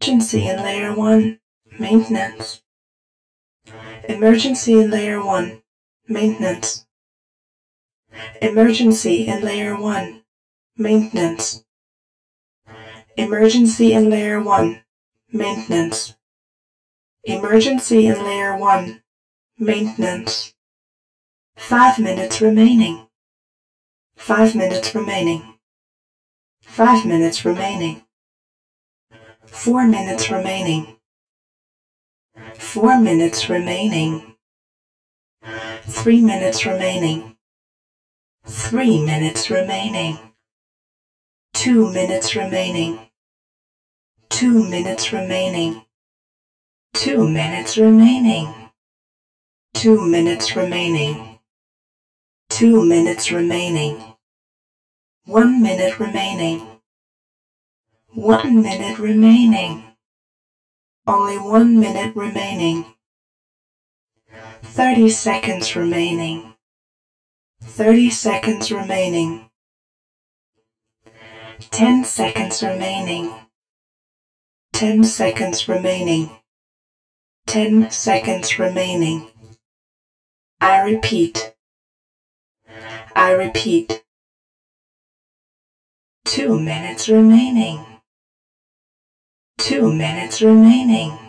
Emergency in Layer 1, Maintenance. Emergency in Layer 1, Maintenance. Emergency in Layer 1, Maintenance. Emergency in Layer 1, Maintenance. Emergency in Layer 1, Maintenance. 5 minutes remaining. 5 minutes remaining. 5 minutes remaining. 4 minutes remaining. 4 minutes remaining. 3 minutes remaining. 3 minutes remaining. 2 minutes remaining. 2 minutes remaining. 2 minutes remaining. 2 minutes remaining. 2 minutes remaining. 1 minute remaining. 1 minute remaining. Only 1 minute remaining. 30 seconds remaining. 30 seconds remaining. 10 seconds remaining. 10 seconds remaining. 10 seconds remaining. I repeat. I repeat. 2 minutes remaining. 2 minutes remaining.